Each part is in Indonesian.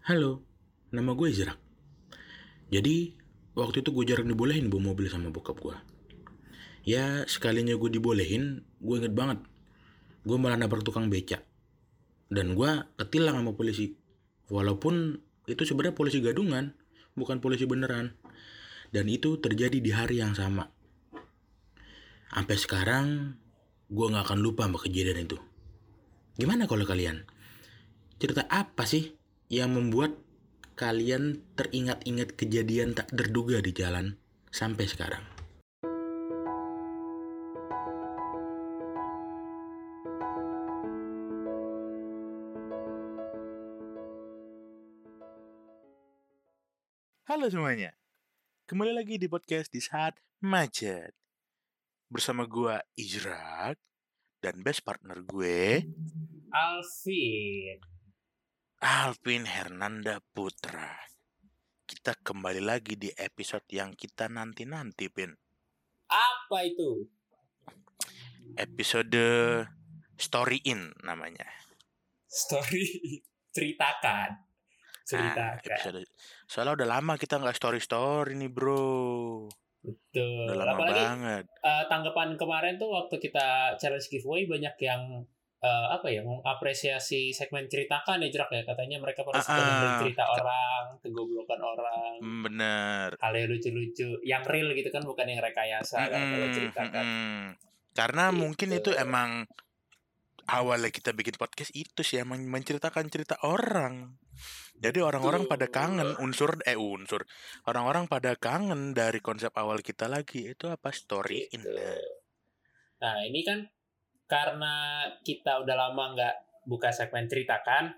Halo, nama gue Izrak. Jadi, waktu itu gue jarang dibolehin bawa mobil sama bokap gue. Ya, sekalinya gue dibolehin, gue inget banget. Gue malah nabrak tukang beca. Dan gue ketilang sama polisi. Walaupun itu sebenarnya polisi gadungan, bukan polisi beneran. Dan itu terjadi di hari yang sama. Sampai sekarang, gue gak akan lupa sama kejadian itu. Gimana kalau kalian? Cerita apa sih yang membuat kalian teringat-ingat kejadian tak terduga di jalan sampai sekarang? Halo semuanya, kembali lagi di podcast di saat macet. Bersama gue Izrak dan best partner gue Alvin Hernanda Putra. Kita kembali lagi di episode yang kita nanti-nanti, Pin. Apa itu? Episode Story In namanya. Ceritakan. Episode. Soalnya udah lama kita nggak story nih, bro. Betul. Udah lama Apalagi banget. Tanggapan kemarin tuh waktu kita challenge giveaway banyak yang mengapresiasi segmen ceritakan ya, Jerak ya. Katanya mereka pada suka dengerin cerita orang, kegoblokan orang. Bener. Hal yang lucu-lucu, yang real gitu kan, bukan yang rekayasa kan kalau ceritakan. Karena mungkin itu emang awalnya kita bikin podcast itu sih emang menceritakan cerita orang. Jadi orang-orang pada kangen orang-orang pada kangen dari konsep awal kita lagi, itu apa, story in. Nah ini kan karena kita udah lama nggak buka segmen ceritakan.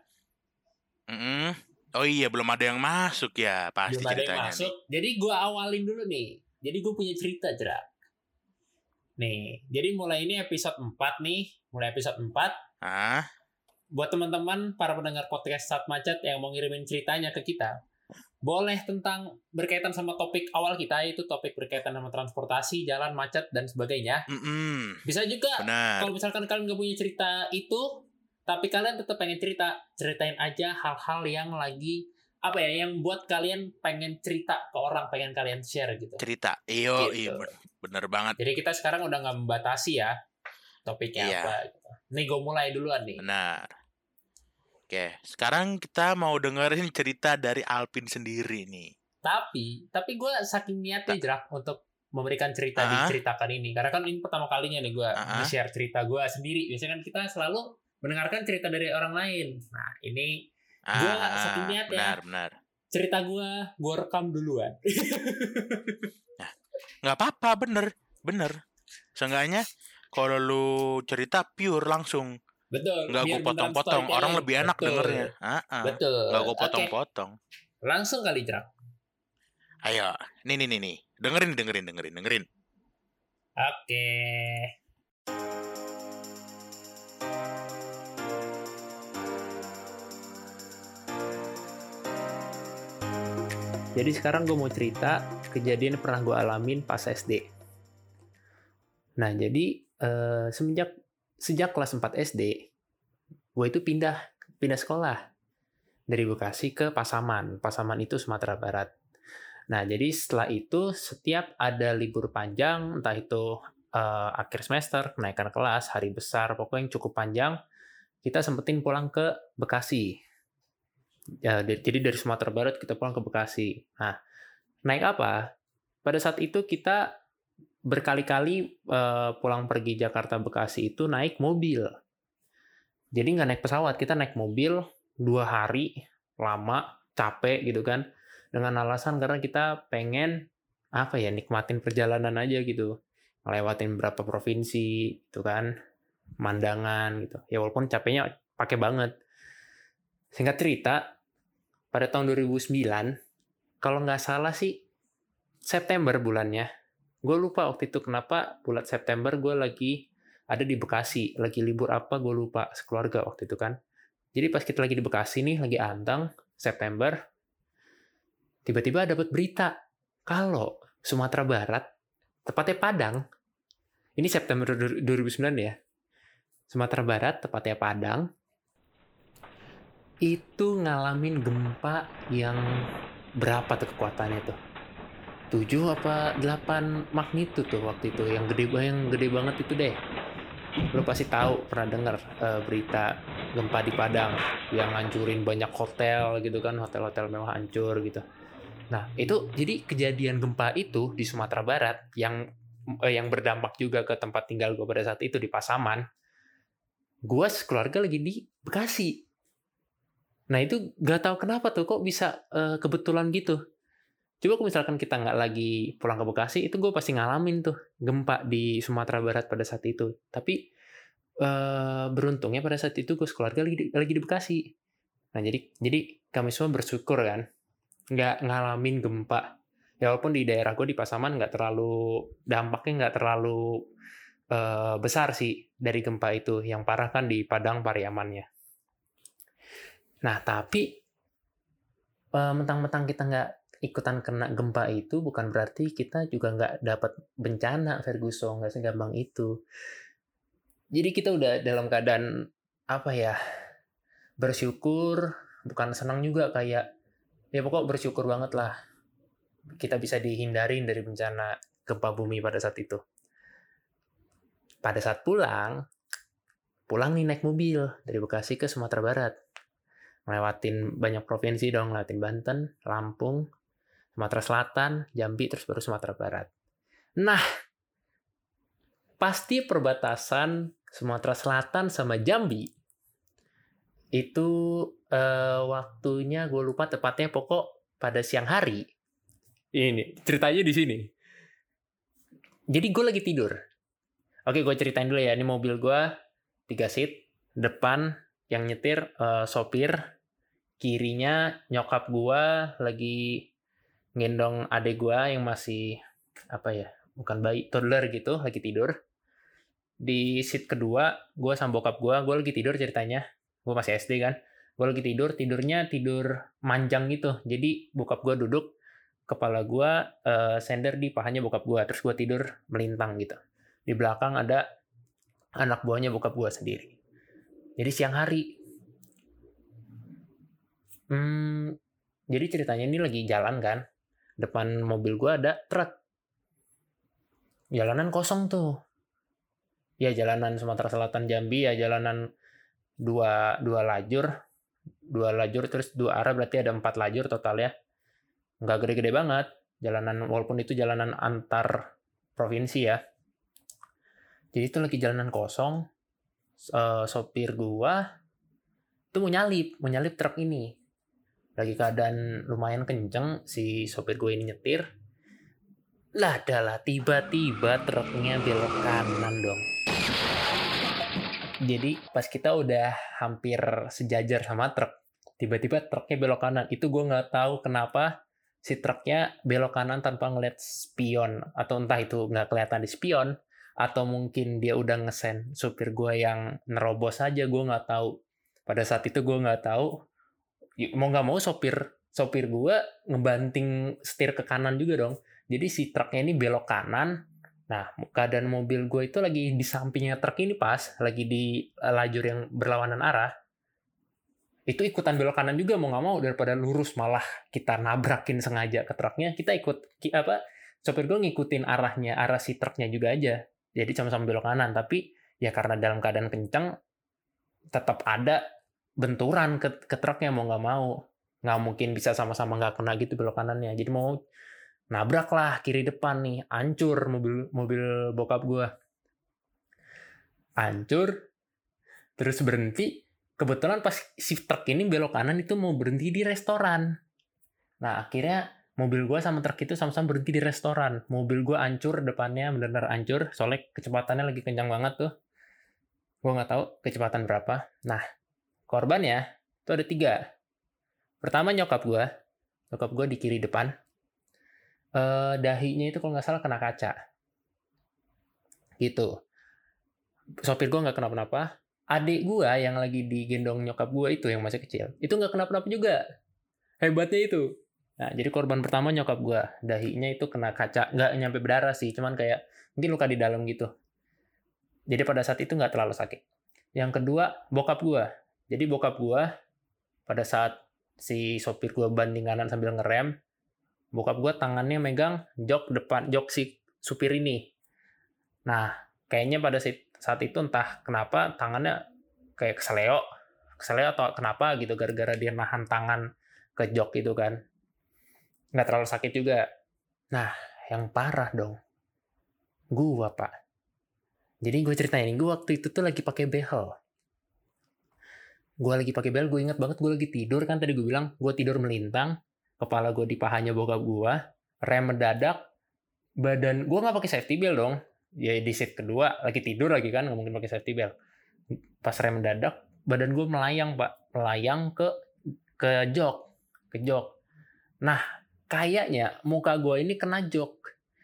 Oh iya, belum ada yang masuk ya pasti belum ceritanya. Ada yang masuk. Jadi gue awalin dulu nih. Jadi gue punya cerita, Jerak. Nih, jadi mulai ini episode 4 nih. Mulai episode 4. Buat teman-teman, para pendengar podcast Saat Macet yang mau ngirimin ceritanya ke kita, boleh tentang berkaitan sama topik awal kita, itu topik berkaitan sama transportasi, jalan, macet, dan sebagainya. Bisa juga, kalau misalkan kalian gak punya cerita itu, tapi kalian tetap pengen ceritain aja hal-hal yang lagi yang buat kalian pengen cerita ke orang, pengen kalian share gitu. Cerita, iya, bener banget. Jadi kita sekarang udah gak membatasi ya topiknya apa gitu. Nih gue mulai duluan nih. Benar. Oke, sekarang kita mau dengerin cerita dari Alvin sendiri nih. Tapi gue saking niatnya Jerak untuk memberikan cerita diceritakan ini. Karena kan ini pertama kalinya nih gue nge-share cerita gue sendiri. Biasanya kan kita selalu mendengarkan cerita dari orang lain. Nah ini gue saking niatnya. Benar. Cerita gue rekam duluan. Nah, nggak apa-apa, bener. Seenggaknya kalau lu cerita pure langsung. Betul. Nggak gue potong-potong, orang lebih enak dengernya. Betul. Nggak gue potong-potong. Langsung kali, Jerak. Ayo, nih. Dengerin. Oke. Jadi sekarang gue mau cerita kejadian yang pernah gue alamin pas SD. Nah, jadi sejak kelas 4 SD, gue itu pindah sekolah dari Bekasi ke Pasaman. Pasaman itu Sumatera Barat. Nah, jadi setelah itu setiap ada libur panjang, entah itu akhir semester, kenaikan kelas, hari besar, pokoknya yang cukup panjang, kita sempetin pulang ke Bekasi. Ya, jadi dari Sumatera Barat kita pulang ke Bekasi. Nah, naik apa? Pada saat itu kita berkali-kali pulang pergi Jakarta Bekasi itu naik mobil. Jadi nggak naik pesawat, kita naik mobil 2 hari, lama, capek gitu kan. Dengan alasan karena kita pengen nikmatin perjalanan aja gitu. Ngelewatin berapa provinsi gitu kan, pemandangan gitu. Ya walaupun capeknya pakai banget. Singkat cerita, pada tahun 2009, kalau nggak salah sih September bulannya. Gue lupa waktu itu kenapa bulan September gue lagi ada di Bekasi. Lagi libur apa gue lupa, sekeluarga waktu itu kan. Jadi pas kita lagi di Bekasi nih, lagi antang, September, tiba-tiba dapat berita kalau Sumatera Barat, tepatnya Padang, ini September 2009 ya, Sumatera Barat, tepatnya Padang, itu ngalamin gempa yang berapa tuh kekuatannya tuh? 7 apa 8 magnitudo tuh waktu itu, yang gede banget itu deh. Lo pasti tahu, pernah dengar berita gempa di Padang yang ngancurin banyak hotel gitu kan, hotel-hotel mewah hancur gitu. Nah, itu jadi kejadian gempa itu di Sumatera Barat yang berdampak juga ke tempat tinggal gue pada saat itu di Pasaman. Gue sekeluarga lagi di Bekasi. Nah, itu gak tahu kenapa tuh kok bisa kebetulan gitu. Coba kalau misalkan kita nggak lagi pulang ke Bekasi, itu gue pasti ngalamin tuh gempa di Sumatera Barat pada saat itu. Tapi beruntungnya pada saat itu gue sekeluarga lagi di Bekasi. Nah, jadi kami semua bersyukur kan nggak ngalamin gempa. Ya walaupun di daerah gue di Pasaman dampaknya nggak terlalu besar sih dari gempa itu. Yang parah kan di Padang Pariamannya. Nah, tapi mentang-mentang kita nggak ikutan kena gempa itu bukan berarti kita juga nggak dapat bencana, Ferguson. Nggak segampang itu. Jadi kita udah dalam keadaan apa ya, bersyukur, bukan senang juga, kayak ya pokok bersyukur banget lah kita bisa dihindarin dari bencana gempa bumi pada saat itu. Pada saat pulang nih naik mobil dari Bekasi ke Sumatera Barat, ngelewatin banyak provinsi dong, ngelewatin Banten, Lampung, Sumatera Selatan, Jambi, terus baru Sumatera Barat. Nah, pasti perbatasan Sumatera Selatan sama Jambi itu waktunya gue lupa tepatnya, pokok pada siang hari. Ini ceritanya di sini. Jadi gue lagi tidur. Oke, gue ceritain dulu ya. Ini mobil gue 3 seat, depan yang nyetir sopir, kirinya nyokap gue lagi ngendong adek gue yang masih bukan bayi, toddler gitu, lagi tidur. Di seat kedua, gue sama bokap gue lagi tidur ceritanya. Gue masih SD kan. Gue lagi tidurnya tidur manjang gitu. Jadi bokap gue duduk, kepala gue sender di pahanya bokap gue. Terus gue tidur melintang gitu. Di belakang ada anak buahnya bokap gue sendiri. Jadi siang hari. Jadi ceritanya ini lagi jalan kan. Depan mobil gue ada truk. Jalanan kosong tuh. Ya jalanan Sumatera Selatan Jambi ya jalanan dua lajur terus 2 arah, berarti ada 4 lajur total ya. Nggak gede-gede banget jalanan, walaupun itu jalanan antar provinsi ya. Jadi itu lagi jalanan kosong, sopir gua itu mau nyalip truk ini. Lagi keadaan lumayan kenceng si sopir gua ini nyetir. Lah tiba-tiba truknya belok kanan dong. Jadi pas kita udah hampir sejajar sama truk, tiba-tiba truknya belok kanan. Itu gue nggak tahu kenapa si truknya belok kanan tanpa ngeliat spion. Atau entah itu nggak kelihatan di spion, atau mungkin dia udah ngesen supir gue yang nerobos aja, gue nggak tahu. Pada saat itu gue nggak tahu. Mau nggak mau sopir gue ngebanting setir ke kanan juga dong. Jadi si truknya ini belok kanan. Nah, keadaan mobil gue itu lagi di sampingnya truk ini pas, lagi di lajur yang berlawanan arah. Itu ikutan belok kanan juga, mau nggak mau, daripada lurus malah kita nabrakin sengaja ke truknya, kita sopir gue ngikutin arah si truknya juga aja. Jadi sama-sama belok kanan, tapi ya karena dalam keadaan kencang, tetap ada benturan ke truknya, mau nggak mau. Nggak mungkin bisa sama-sama nggak kena gitu belok kanannya. Jadi mau nabrak lah kiri depan nih, hancur mobil bokap gue. Hancur, terus berhenti. Kebetulan pas si truk ini belok kanan itu mau berhenti di restoran. Nah akhirnya mobil gue sama truk itu sama-sama berhenti di restoran. Mobil gue hancur depannya, benar-benar hancur. Soalnya kecepatannya lagi kencang banget tuh. Gue nggak tahu kecepatan berapa. Nah korbannya itu ada 3. Pertama nyokap gue di kiri depan. Dahinya itu kalau nggak salah kena kaca. Gitu. Sopir gue nggak kenapa-napa. Adik gue yang lagi digendong nyokap gue itu yang masih kecil, itu nggak kenapa-napa juga. Hebatnya itu. Nah, jadi korban pertama nyokap gue. Dahinya itu kena kaca. Nggak nyampe berdarah sih, cuman kayak mungkin luka di dalam gitu. Jadi pada saat itu nggak terlalu sakit. Yang kedua, bokap gue. Jadi bokap gue pada saat si sopir gue banting kanan sambil ngerem, bokap gue tangannya megang jok depan, jok si supir ini. Nah, kayaknya pada saat itu entah kenapa tangannya kayak keseleo atau kenapa gitu, gara-gara dia nahan tangan ke jok itu kan. Nggak terlalu sakit juga. Nah, yang parah dong, gua Pak. Jadi gue ceritain ini, gue waktu itu tuh lagi pakai behel. Gue ingat banget gue lagi tidur kan, tadi gue bilang gue tidur melintang, kepala gue di pahanya bokap gue, rem mendadak, badan gue nggak pakai safety belt dong, ya di seat kedua lagi tidur lagi kan, nggak mungkin pakai safety belt. Pas rem mendadak, badan gue melayang Pak, melayang ke jok. Nah, kayaknya muka gue ini kena jok,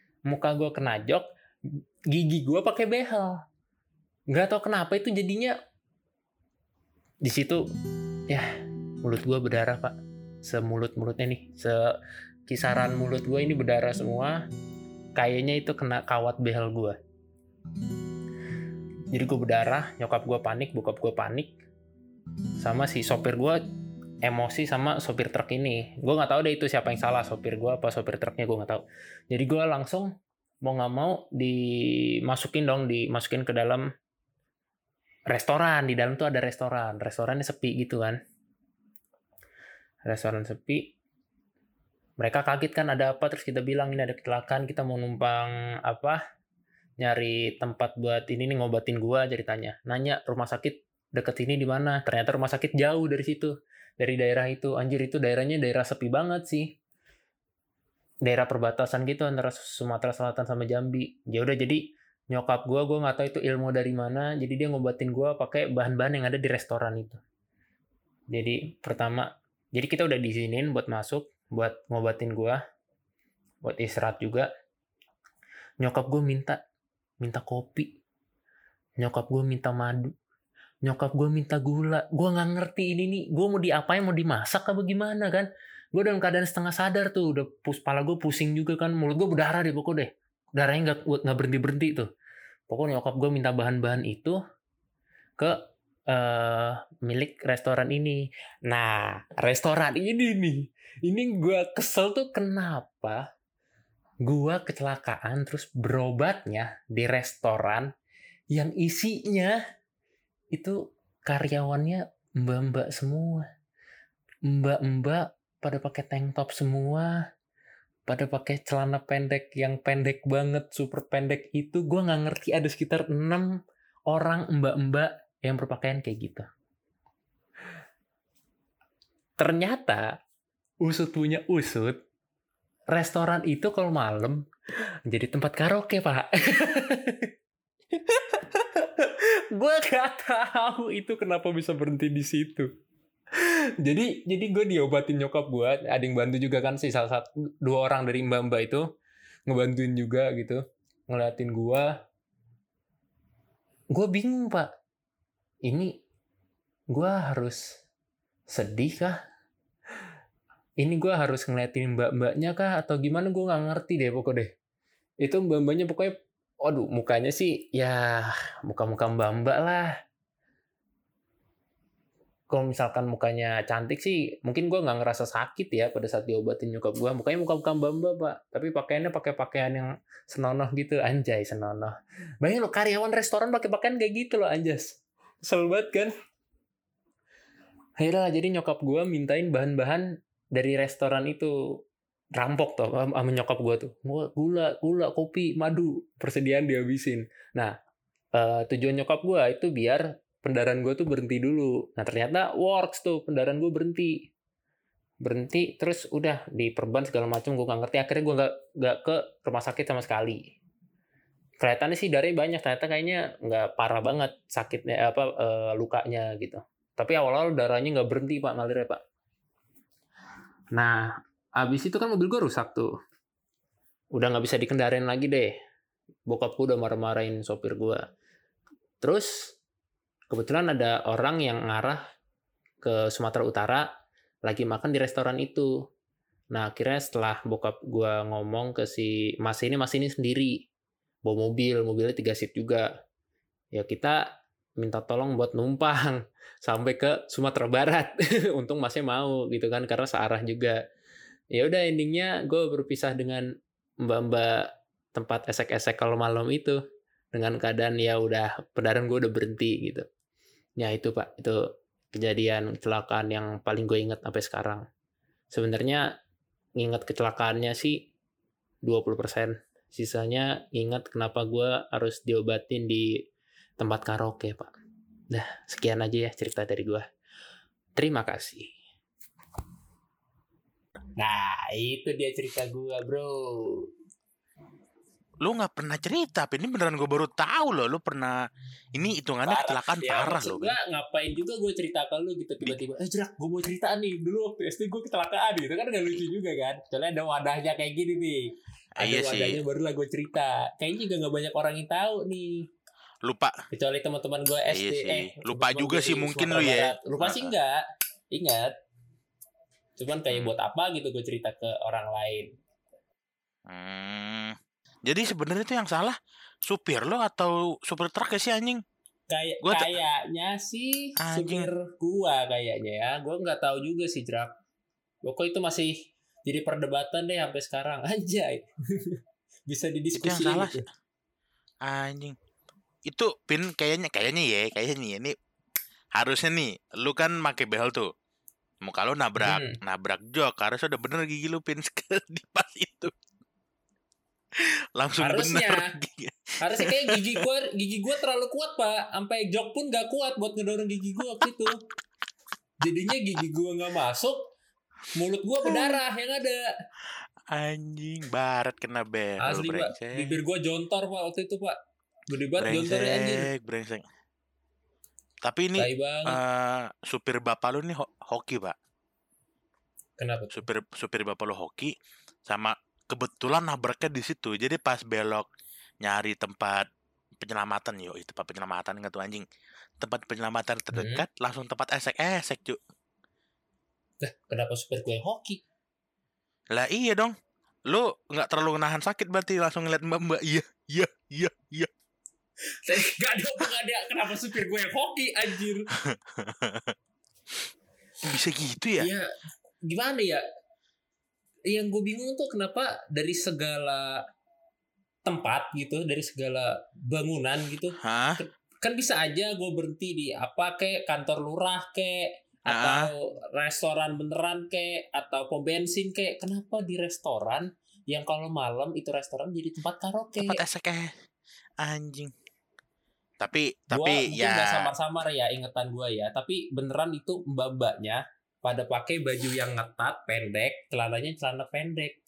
gigi gue pakai behel. Nggak tahu kenapa itu jadinya di situ ya, mulut gue berdarah Pak, semulut-mulutnya nih, sekisaran mulut gue ini berdarah semua. Kayaknya itu kena kawat behel gue. Jadi gue berdarah, nyokap gue panik, bokap gue panik, sama si sopir gue emosi sama sopir truk ini. Gue nggak tahu deh itu siapa yang salah, sopir gue apa sopir truknya, gue nggak tahu. Jadi gue langsung mau nggak mau dimasukin ke dalam restoran. Di dalam tuh ada restorannya sepi gitu kan. Restoran sepi. Mereka kaget kan ada apa, terus kita bilang ini ada kecelakaan, kita mau numpang nyari tempat buat ini nih, ngobatin gua, ceritanya. Nanya rumah sakit deket sini di mana? Ternyata rumah sakit jauh dari situ, dari daerah itu. Anjir, itu daerahnya daerah sepi banget sih. Daerah perbatasan gitu antara Sumatera Selatan sama Jambi. Ya udah, jadi nyokap gua nggak tahu itu ilmu dari mana, jadi dia ngobatin gua pakai bahan-bahan yang ada di restoran itu. Jadi jadi kita udah diizinin buat masuk, buat ngobatin gua, buat istirahat juga. Nyokap gue minta kopi, nyokap gue minta madu, nyokap gue minta gula. Gue nggak ngerti ini nih, gue mau diapain, mau dimasak apa gimana kan. Gue dalam keadaan setengah sadar tuh, udah kepala gue pusing juga kan, mulut gue berdarah deh pokoknya deh, darahnya nggak berhenti tuh. Pokoknya nyokap gue minta bahan-bahan itu ke milik restoran ini. Nah, restoran ini nih, ini gue kesel tuh, kenapa gue kecelakaan terus berobatnya di restoran yang isinya itu karyawannya mbak-mbak semua. Mbak-mbak pada pakai tank top semua, pada pakai celana pendek yang pendek banget, super pendek itu. Gue nggak ngerti, ada sekitar 6 orang mbak-mbak yang berpakaian kayak gitu. Ternyata usut punya usut, restoran itu kalau malam jadi tempat karaoke Pak. Gue gak tahu itu kenapa bisa berhenti di situ. Jadi gue diobatin nyokap gue, ada yang bantu juga kan sih, salah satu 2 orang dari mbak-mbak itu ngebantuin juga gitu, ngeliatin gue. Gue bingung Pak, ini gue harus sedih kah? Ini gue harus ngeliatin mbak-mbaknya kah atau gimana, gue nggak ngerti deh pokoknya deh. Itu mbak-mbaknya pokoknya, waduh, mukanya sih ya muka-muka mbak-mbak lah. Kalau misalkan mukanya cantik sih, mungkin gue nggak ngerasa sakit ya pada saat diobatin nyokap gue. Mukanya muka-muka mbak-mbak Pak, tapi pakaiannya pakai pakaian yang senonoh gitu, anjay, senonoh. Bayangin lo, karyawan restoran pakai pakaian kayak gitu loh, anjas. Kesel banget kan? Akhirnya jadi nyokap gue mintain bahan-bahan dari restoran itu, rampok tuh sama nyokap gue tuh. Gula, kopi, madu, persediaan dihabisin. Nah, tujuan nyokap gue itu biar pendarahan gue tuh berhenti dulu. Nah, ternyata works tuh, pendarahan gue berhenti, terus udah diperban segala macam, gue nggak ngerti. Akhirnya gue nggak ke rumah sakit sama sekali. Kelihatannya sih darahnya banyak, ternyata kayaknya nggak parah banget sakitnya, lukanya gitu. Tapi awal-awal darahnya nggak berhenti Pak, ngalirnya Pak. Nah, abis itu kan mobil gue rusak tuh. Udah nggak bisa dikendarain lagi deh. Bokap gue udah marah-marahin sopir gue. Terus, kebetulan ada orang yang ngarah ke Sumatera Utara, lagi makan di restoran itu. Nah, akhirnya setelah bokap gue ngomong ke si mas ini sendiri. Bawa mobilnya 3 seat juga. Ya kita minta tolong buat numpang sampai ke Sumatera Barat. Untung masnya mau gitu kan, karena searah juga. Ya udah, endingnya gue berpisah dengan mbak-mbak tempat esek-esek kalau malam itu, dengan keadaan ya udah kendaraan gue udah berhenti gitu. Ya itu Pak, itu kejadian kecelakaan yang paling gue ingat sampai sekarang. Sebenarnya nginget kecelakaannya sih 20%. Sisanya ingat kenapa gue harus diobatin di tempat karaoke, Pak. Dah, sekian aja ya cerita dari gue. Terima kasih. Nah, itu dia cerita gue, bro. Lu nggak pernah cerita, Pin. Ini beneran gue baru tahu loh. Lu pernah, ini hitungannya kecelakaan Ya, parah maksud loh, gue Pin. ngapain juga gue cerita ke lu gitu tiba-tiba. Jerak, gue mau cerita nih. Dulu waktu SD gue kecelakaan gitu kan, gak lucu juga kan. Soalnya ada wadahnya kayak gini nih. Ada Iya wadahnya sih. barulah gue cerita. Kayaknya juga gak banyak orang yang tahu nih. Lupa. Kecuali teman-teman gue Iya SD. sih. Lupa teman-teman juga gue sih di mungkin Sumatera lu ya. Barat. Lupa sih enggak. Ingat. Cuman kayak Hmm. buat apa gitu gue cerita ke orang lain. Jadi sebenarnya itu yang salah supir lo atau supir truk ya sih anjing? Kayaknya sih Anjing. supir gua kayaknya ya. Gua nggak tahu juga sih, Drak. Pokoknya itu masih jadi perdebatan deh sampai sekarang. Anjay. Bisa Itu yang didiskusiin salah gitu. sih. Anjing. Itu Pin kayaknya ya ini harusnya nih lu kan pakai behel tuh. Muka lu nabrak jok, harusnya udah bener gigi lu Pin di pas itu. Langsung Harusnya bener. Harusnya kayak gigi gua terlalu kuat, Pak. Sampai jok pun gak kuat buat ngedorong gigi gua waktu itu. Jadinya gigi gua nggak masuk, mulut gua berdarah yang ada. Anjing, baret kena behel. Asli, Pak. Brengsek. Bibir gua jontor, Pak, waktu itu, Pak. Gede banget jontornya anjir. Brengsek. Tapi ini Tai banget. supir bapak lu nih hoki, Pak. Kenapa tuh? Supir bapak lu hoki, sama kebetulan nabraknya di situ. Jadi pas belok nyari tempat penyelamatan, tempat penyelamatan nggak tuh anjing. Tempat penyelamatan terdekat langsung tempat esek cuy. Kenapa supir gue yang hoki? Lah iya dong. Lu nggak terlalu nahan sakit berarti langsung ngeliat mbak. Iya. Gak ada kenapa supir gue yang hoki anjir. Bisa gitu ya? Iya, gimana ya? Yang gue bingung tuh kenapa dari segala tempat gitu, dari segala bangunan gitu, kan bisa aja gue berhenti di apa kayak kantor lurah kayak atau restoran beneran kayak atau pom bensin kayak. Kenapa di restoran yang kalau malam itu restoran jadi tempat karaoke? Tempat esek anjing. Tapi mungkin ya nggak samar-samar ya ingetan gue ya, tapi beneran itu mbak-mbaknya pada pakai baju yang ngetat pendek, celananya celana pendek,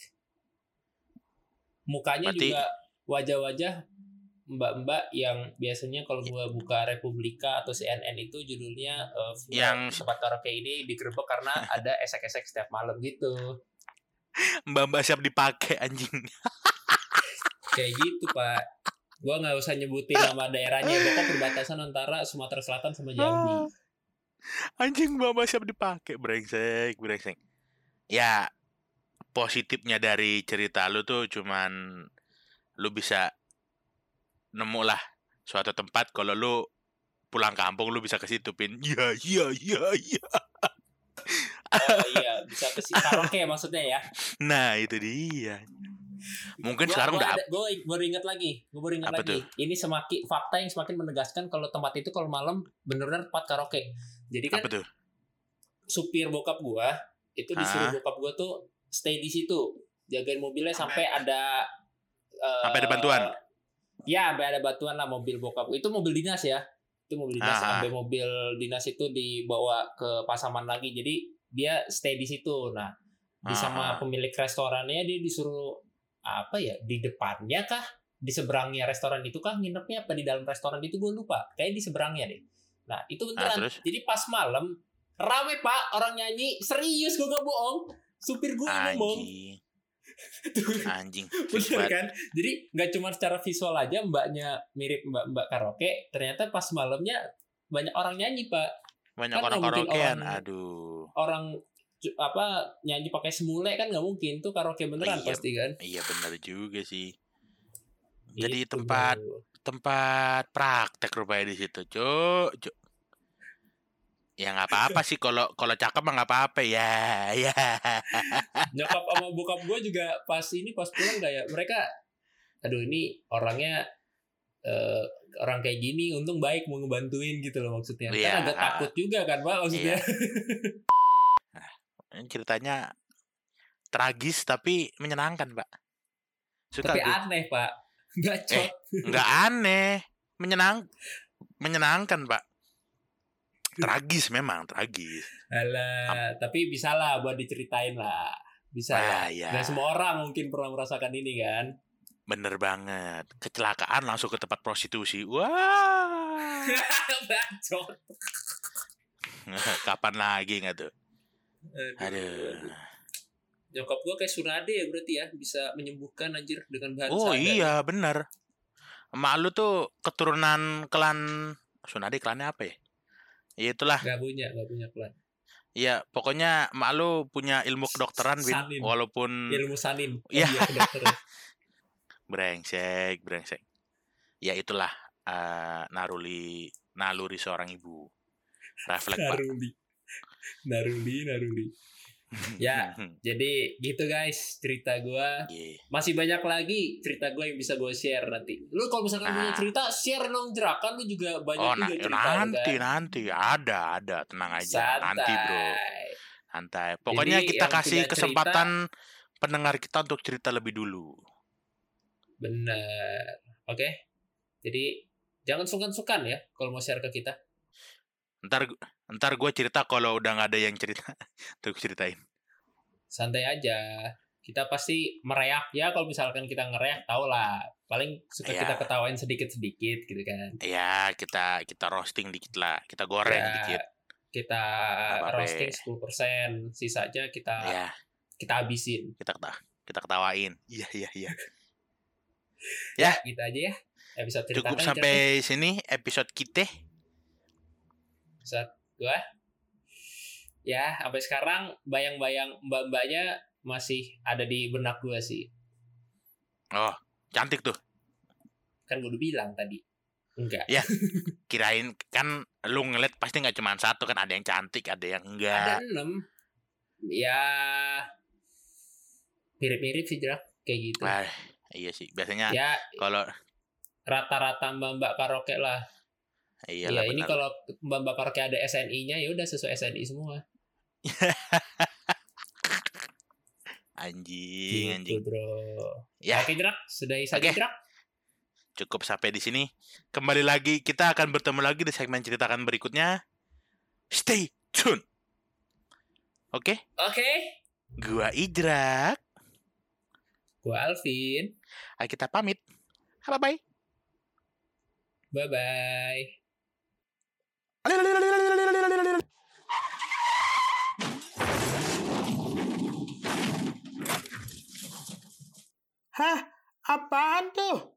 mukanya berarti, juga wajah-wajah mbak-mbak yang biasanya kalau gue buka Republika atau CNN itu judulnya yang tempat karaoke ini digerebek karena ada esek-esek setiap malam gitu. Mbak siap dipakai anjing. Kayak gitu, Pak. Gue nggak usah nyebutin nama daerahnya, pokoknya perbatasan antara Sumatera Selatan sama Jambi. Anjing, mbak siap dipakai. Brengsek. Ya, positifnya dari cerita lu tuh cuman lu bisa nemu lah suatu tempat kalau lu pulang kampung lu bisa ke situ Pin. Iya. Oh iya, bisa ke karaoke maksudnya ya. Nah, itu dia. Mungkin sekarang udah gue baru ingat lagi. Tuh? Ini fakta yang semakin menegaskan kalau tempat itu kalau malam benar-benar tempat karaoke. Jadi kan apa tuh? Supir bokap gue itu disuruh bokap gue tuh stay di situ, jagain mobilnya sampai ada bantuan. Ya, sampai ada bantuan lah mobil bokap. Itu mobil dinas ya. Itu mobil dinas, sampai mobil dinas itu dibawa ke Pasaman lagi. Jadi dia stay di situ. Nah, sama pemilik restorannya dia disuruh apa ya, di depannya kah, di seberangnya restoran itu kah nginepnya, apa di dalam restoran itu gue lupa, kayak di seberangnya deh. Nah itu beneran. Jadi pas malam rame Pak, orang nyanyi, serius gue gak bohong, supir gue ngomong. Anjing. Bener kan? Jadi nggak cuma secara visual aja mbaknya mirip mbak karaoke, ternyata pas malamnya banyak orang nyanyi Pak. Banyak kan orang karaokean. Aduh. Orang apa nyanyi pakai semule kan nggak mungkin, tuh karaoke beneran pasti kan. Iya benar juga sih. Jadi tempat tempat praktek rupanya di situ, Cuk. Ya nggak apa-apa sih kalau cakep mah nggak apa-apa ya. Nyokap sama bokap gue juga pas pulang kayak mereka, aduh ini orangnya orang kayak gini, untung baik mau ngebantuin gitu loh maksudnya. Iya. Kan agak takut juga kan Pak maksudnya. Ini ceritanya tragis tapi menyenangkan, Pak. Suka Tapi gue. aneh Pak, bacot. Nggak aneh, menyenangkan, Pak. Tragis memang, tragis. Alah, tapi bisa lah buat diceritain lah. Bisa lah. Ya. Gak semua orang mungkin pernah merasakan ini kan. Bener banget. Kecelakaan langsung ke tempat prostitusi. Wah. Bacot. Kapan lagi nggak tuh? Aduh. Nyokap gue kayak Sunade ya berarti ya, bisa menyembuhkan anjir dengan bahan Oh sadar. iya bener. Emak lu tuh keturunan klan Sunade, klannya apa ya? Ya itulah. Gak punya klan. Ya pokoknya emak lu punya ilmu kedokteran, Win. Sanin. Walaupun Ilmu sanin. Iya. Iya, kedokteran. brengsek. Ya itulah naluri seorang ibu. Refleks, Pak. Naruli. Ya, jadi gitu guys cerita gue. Yeah. Masih banyak lagi cerita gue yang bisa gue share nanti. Lu kalau misalkan punya cerita, share dong Jerak. Kan lu juga banyak juga cerita. Nanti ada, tenang aja. Santai. Nanti bro, santai. Pokoknya Jadi, kita yang kasih punya kesempatan pendengar kita untuk cerita lebih dulu. Bener. Oke. Jadi jangan sungkan-sungkan ya kalau mau share ke kita. Ntar gue cerita kalau udah nggak ada yang cerita. Terus ceritain. Santai aja. Kita pasti mereak ya, kalau misalkan kita ngereak tau lah. Paling suka kita ketawain sedikit-sedikit gitu kan. Ya, kita roasting dikit lah. Kita goreng dikit. Kita roasting 10%, sisanya kita habisin. Kita ketawain. Iya. Ya, gitu aja ya. Episode cerita cukup sampai sini episode kita. Episode gua. Ya, sampai sekarang bayang-bayang mbak-mbaknya masih ada di benak gua sih. Oh, cantik tuh. Kan gue udah bilang tadi. Enggak. Ya, kirain kan lu ngeliat pasti nggak cuma satu kan, ada yang cantik, ada yang enggak. Ada 6. Ya, mirip-mirip sih Jerak, kayak gitu. Wah, iya sih. Biasanya ya, kalau rata-rata mbak-mbak karaoke lah. Iyalah, ya ini kalau mbak-mbak karaoke ada SNI-nya ya udah sesuai SNI semua. Anjing. Bro. Ya. Oke Jerak, sudah saja Jerak. Cukup sampai di sini. Kembali lagi, kita akan bertemu lagi di segmen ceritakan berikutnya. Stay tune. Oke? Gua Ijrak. Gua Alvin. Ayo kita pamit. Bye-bye. Bye-bye. Hah? Apaan tuh?